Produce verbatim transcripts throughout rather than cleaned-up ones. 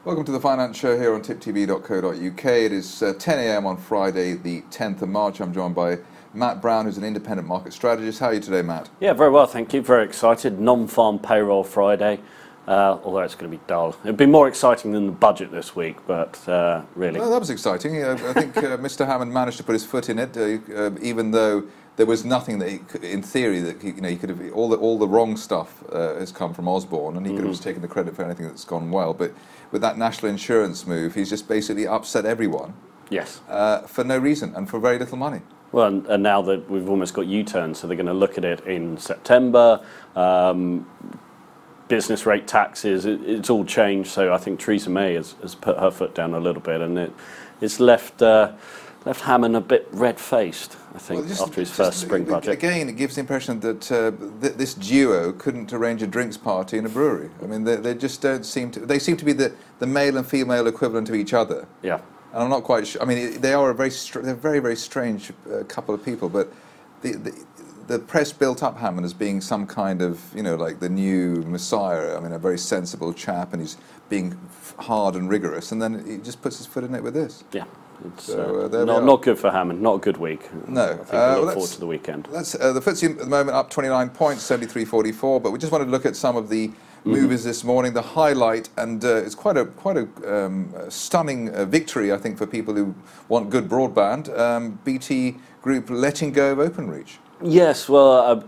Welcome to the Finance Show here on tip t v dot co dot u k. It is uh, ten a m on Friday, the tenth of March. I'm joined by Matt Brown, who's an independent market strategist. How are you today, Matt? Yeah, very well, thank you. Very excited. Non-farm payroll Friday, uh, although it's going to be dull. It'd be more exciting than the budget this week, but uh, really. Well, that was exciting. Uh, I think uh, Mister Hammond managed to put his foot in it, uh, uh, even though there was nothing that, he could, in theory, that he, you know, he could have. All the all the wrong stuff uh, has come from Osborne, and he mm. could have just taken the credit for anything that's gone well. But with that national insurance move, he's just basically upset everyone. Yes. Uh, for no reason and for very little money. Well, and, and now that we've almost got U-turn, so they're going to look at it in September. Um, business rate taxes, it, it's all changed. So I think Theresa May has, has put her foot down a little bit, and it, it's left uh, left Hammond a bit red-faced, I think, well, just, after his just, first spring budget. Again, it gives the impression that uh, th- this duo couldn't arrange a drinks party in a brewery. I mean, they, they just don't seem to. They seem to be the, the male and female equivalent of each other. Yeah. And I'm not quite sure. I mean, they are a very, str- they're a very, very strange uh, couple of people. But the, the the press built up Hammond as being some kind of, you know, like the new messiah. I mean, a very sensible chap, and he's being f- hard and rigorous. And then he just puts his foot in it with this. Yeah. It's so, uh, not, not good for Hammond. Not a good week. No. I think uh, we look well, forward to the weekend. Let's, uh, the F T S E at the moment up twenty-nine points, seventy-three forty-four. But we just wanted to look at some of the mm-hmm. movies this morning. The highlight, and uh, it's quite a quite a um, stunning uh, victory, I think, for people who want good broadband. Um, B T Group letting go of Openreach. Yes. Well, uh,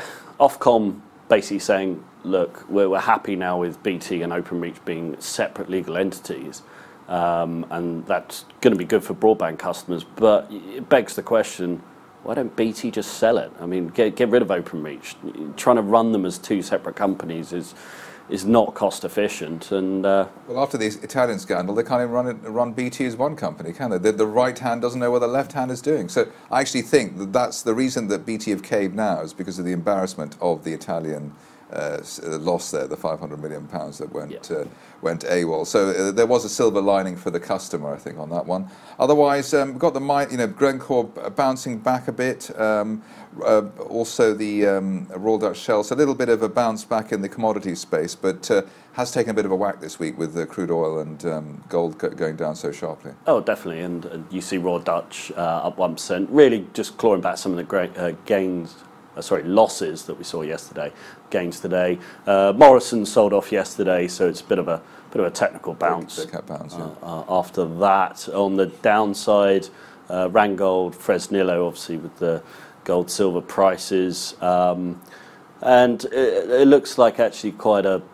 Ofcom basically saying, look, we're, we're happy now with B T and Openreach being separate legal entities. Um, and that's going to be good for broadband customers, but it begs the question, why don't B T just sell it? I mean, get get rid of Openreach. Trying to run them as two separate companies is is not cost efficient. And uh, well, after the Italian scandal, they can't even run it, run B T as one company, can they? The, the right hand doesn't know what the left hand is doing. So I actually think that that's the reason that B T have caved now, is because of the embarrassment of the Italian Uh, loss there, the five hundred million pounds that went yeah. uh, went AWOL. So uh, there was a silver lining for the customer, I think, on that one. Otherwise, um, we've got the mine, you know, Glencore bouncing back a bit. Um, uh, also, the um, Royal Dutch Shell, so a little bit of a bounce back in the commodities space, but uh, has taken a bit of a whack this week with the crude oil and um, gold going down so sharply. Oh, definitely. And uh, you see Royal Dutch uh, up one percent, really just clawing back some of the great uh, gains. Uh, sorry, losses that we saw yesterday, gains today. Uh, Morrison sold off yesterday, so it's a bit of a bit of a technical bounce. Big, big bounce yeah. uh, uh, after that, on the downside, uh, Randgold, Fresnillo, obviously with the gold silver prices, um, and it, it looks like actually quite a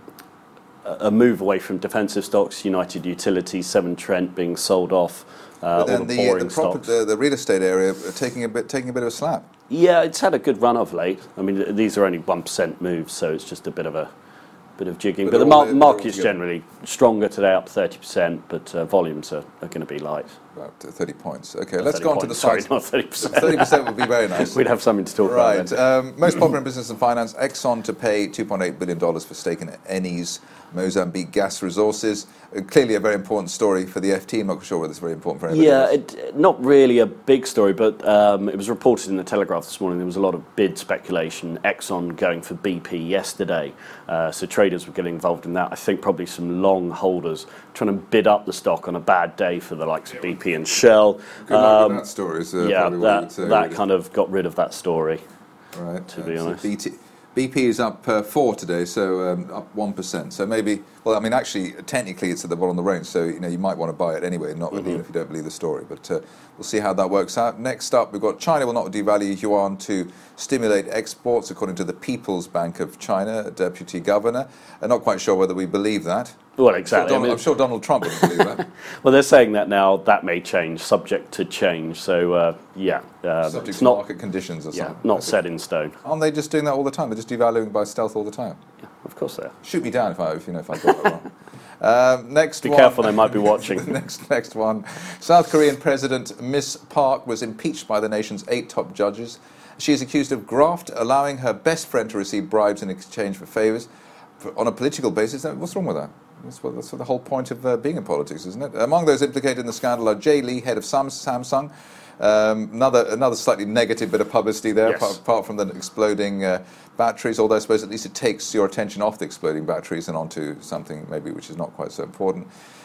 a move away from defensive stocks. United Utilities, Severn Trent being sold off. Uh, but then all the, the, boring the, proper, stocks. the the real estate area taking a bit taking a bit of a slap. Yeah, it's had a good run of late. I mean, these are only one percent moves, so it's just a bit of a bit of jigging. But, but the mar- the, market is generally stronger today, up thirty percent, but uh, volumes are, are going to be light. About thirty points. Okay, not let's go on points. to the Sorry, sites. not thirty percent. thirty percent would be very nice. We'd have something to talk right. about. Right. Um, most popular in business and finance, Exxon to pay two point eight billion dollars for stake in Eni's Mozambique gas resources. Uh, clearly a very important story for the F T. I'm not sure whether it's very important for anybody Yeah, else. it, not really a big story, but um, it was reported in the Telegraph this morning. There was a lot of bid speculation. Exxon going for B P yesterday. Uh, so traders were getting involved in that. I think probably some long holders trying to bid up the stock on a bad day for the likes of B P and Shell. Good luck with that story. Is, uh, yeah, probably what that, you would say, that really. kind of got rid of that story. Right. To uh, be so honest. B T, B P is up uh, four today, so um, up one percent. So maybe, well, I mean, actually, technically, it's at the bottom of the range, so you know you might want to buy it anyway, not mm-hmm. even if you don't believe the story. But uh, we'll see how that works out. Next up, we've got China will not devalue yuan to stimulate exports, according to the People's Bank of China, Deputy Governor. I'm not quite sure whether we believe that. Well, exactly. I'm sure Donald, I mean, I'm sure Donald Trump would believe that. Well, they're saying that now. That may change, subject to change. So, uh, yeah, uh, Subject it's to not market conditions or yeah, something. not set in stone. Aren't they just doing that all the time? They're just devaluing by stealth all the time. Yeah, of course they are. Shoot me down if I, if you know, if I got that wrong. Um, next Be one. careful, they might be watching. next, next one. South Korean President Miss Park was impeached by the nation's eight top judges. She is accused of graft, allowing her best friend to receive bribes in exchange for favours for, on a political basis. What's wrong with that? That's, what, that's the whole point of uh, being in politics, isn't it? Among those implicated in the scandal are Jay Lee, head of Samsung. Um, another another slightly negative bit of publicity there, yes. apart, apart from the exploding uh, batteries, although I suppose at least it takes your attention off the exploding batteries and onto something maybe which is not quite so important.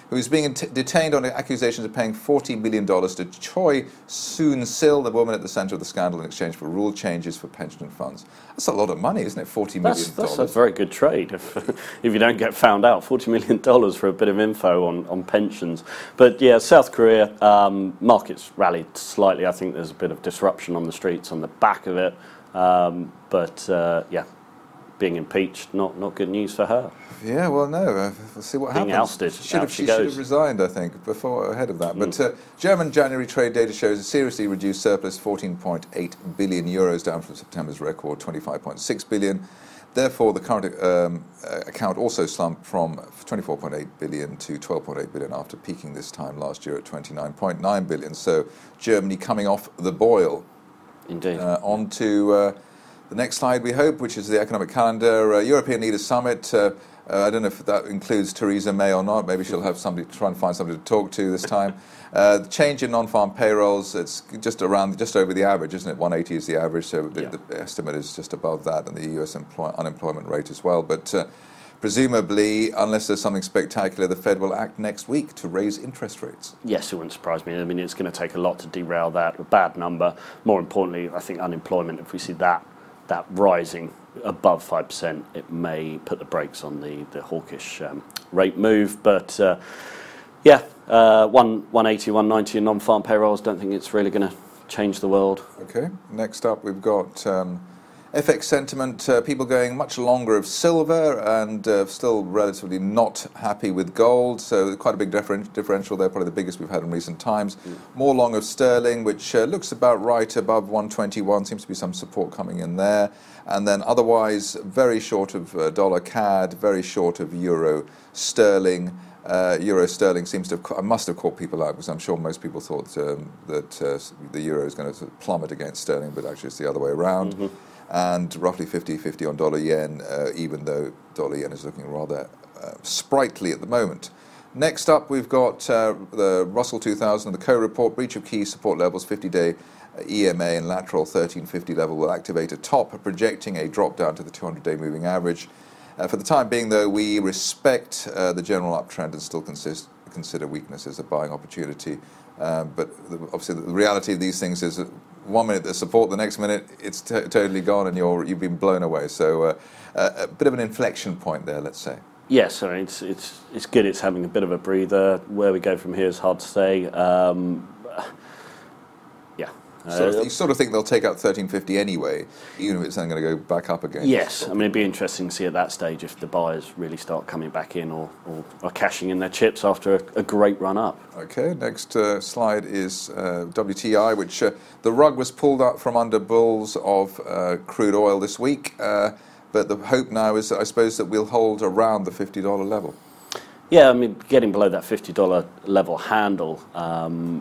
who is being t- detained on accusations of paying forty million dollars to Choi Soon-sil, the woman at the centre of the scandal, in exchange for rule changes for pension funds. That's a lot of money, isn't it? forty million dollars. That's, that's a very good trade if, if you don't get found out. forty million dollars for a bit of info on, on pensions. But yeah, South Korea, um, markets rallied slightly. I think there's a bit of disruption on the streets on the back of it. Um, but uh, yeah, being impeached, not, not good news for her. Yeah, well, no. Uh, we'll see what Being happens. ousted. Should have, she, she goes. should have resigned, I think, before ahead of that. Mm. But uh, German January trade data shows a seriously reduced surplus, fourteen point eight billion euros, down from September's record twenty-five point six billion. Therefore, the current um, uh, account also slumped from twenty-four point eight billion to twelve point eight billion after peaking this time last year at twenty-nine point nine billion. So Germany coming off the boil. Indeed. Uh, on to uh, the next slide, we hope, which is the economic calendar. Uh, European Leaders Summit. Uh, uh, I don't know if that includes Theresa May or not. Maybe she'll have somebody try and find somebody to talk to this time. Uh, the change in non-farm payrolls, it's just around, just over the average, isn't it? one eighty is the average, so the, Yeah. the estimate is just above that, and the U S employ- unemployment rate as well. But uh, presumably, unless there's something spectacular, the Fed will act next week to raise interest rates. Yes, it wouldn't surprise me. I mean, it's going to take a lot to derail that. A bad number. More importantly, I think unemployment, if we see that that rising above five percent, it may put the brakes on the, the hawkish um, rate move. But uh, yeah, uh, one eighty, one ninety in non-farm payrolls, don't think it's really going to change the world. Okay, next up we've got um, F X sentiment, uh, people going much longer of silver and uh, still relatively not happy with gold, so quite a big differen- differential there, probably the biggest we've had in recent times. Mm. More long of sterling, which uh, looks about right above one twenty-one, seems to be some support coming in there. And then otherwise very short of uh, dollar C A D, very short of euro sterling. Uh, euro sterling seems to have, I must have caught people out, because I'm sure most people thought um, that uh, the euro is going to plummet against sterling, but actually it's the other way around. Mm-hmm. And roughly fifty fifty on dollar yen, uh, even though dollar yen is looking rather uh, sprightly at the moment. Next up, we've got uh, the Russell two thousand, the co-report, breach of key support levels, fifty-day E M A and lateral thirteen fifty level will activate a top, projecting a drop down to the two hundred day moving average. Uh, for the time being, though, we respect uh, the general uptrend and still consist, consider weakness as a buying opportunity. Uh, but the, obviously, the reality of these things is that one minute there's support, the next minute it's t- totally gone and you're, you've been blown away. So uh, uh, a bit of an inflection point there, let's say. Yes, I mean, it's it's it's good. It's having a bit of a breather. Where we go from here is hard to say. Um, yeah. So Uh, you sort of think they'll take out thirteen fifty anyway, even if it's then going to go back up again. Yes, I mean, it'd be interesting to see at that stage if the buyers really start coming back in or, or are cashing in their chips after a, a great run up. Okay, next uh, slide is uh, W T I, which uh, the rug was pulled up from under bulls of uh, crude oil this week. Uh, but the hope now is, I suppose, that we'll hold around the fifty dollars level. Yeah, I mean, getting below that fifty dollars level handle, um,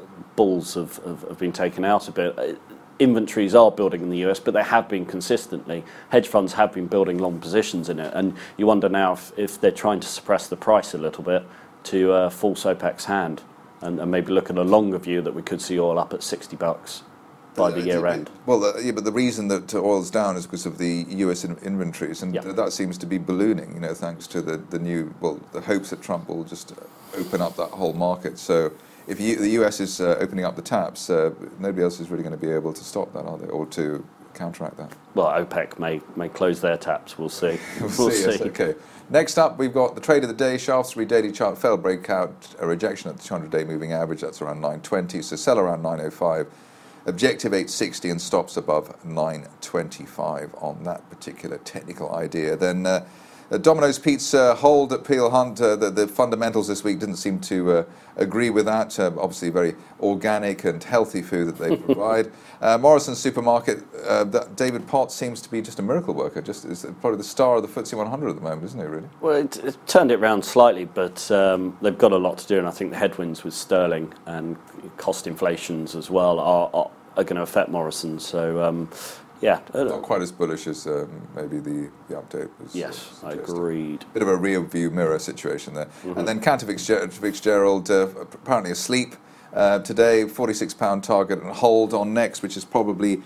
bulls have, have, have been taken out a bit. Inventories are building in the U S, but they have been consistently. Hedge funds have been building long positions in it, and you wonder now if, if they're trying to suppress the price a little bit to uh, force OPEC's hand, and, and maybe look at a longer view that we could see oil up at sixty bucks by the year end. Well, uh, yeah, but the reason that oil's down is because of the U S in- inventories, and yep. th- that seems to be ballooning, you know, thanks to the, the new, well, the hopes that Trump will just open up that whole market. So if you, the U S is uh, opening up the taps, uh, nobody else is really going to be able to stop that, are they, or to counteract that? Well, OPEC may may close their taps. We'll see. we'll, we'll see. see. Yes, okay. Next up, we've got the trade of the day. Shaftesbury daily chart fell breakout, a rejection at the two hundred day moving average. That's around nine twenty. So sell around nine oh five. Objective eight sixty and stops above nine twenty-five on that particular technical idea. Then uh, uh, Domino's Pizza hold at Peel Hunt. Uh, the, the fundamentals this week didn't seem to uh, agree with that. Uh, obviously, very organic and healthy food that they provide. uh, Morrison's Supermarket. Uh, that David Potts seems to be just a miracle worker. Just is probably the star of the F T S E one hundred at the moment, isn't he? Really? Well, it, it turned it around slightly, but um, they've got a lot to do, and I think the headwinds with sterling and cost inflations as well are are, are going to affect Morrison. So. Um, Yeah, not quite as bullish as um, maybe the, the update was. Yes, uh, I agreed. Bit of a rear view mirror situation there. Mm-hmm. And then Cantor Fitzgerald, Fitzgerald uh, apparently asleep uh, today. forty-six pound target and hold on next, which is probably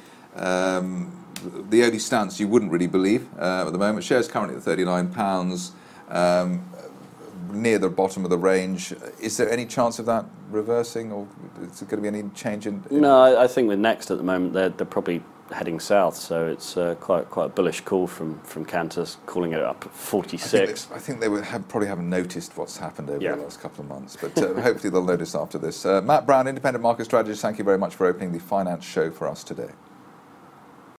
um, the only stance you wouldn't really believe uh, at the moment. Shares currently at thirty-nine pounds. Um, near the bottom of the range. Is there any chance of that reversing, or is there going to be any change in? in no, I, I think with Next at the moment they're they're probably heading south, so it's uh, quite quite a bullish call from from Qantas, calling it up at forty-six. I think they, I think they would have, probably haven't noticed what's happened over yeah. the last couple of months, but uh, hopefully they'll notice after this. Uh, Matt Brown, Independent Market Strategist, thank you very much for opening the finance show for us today.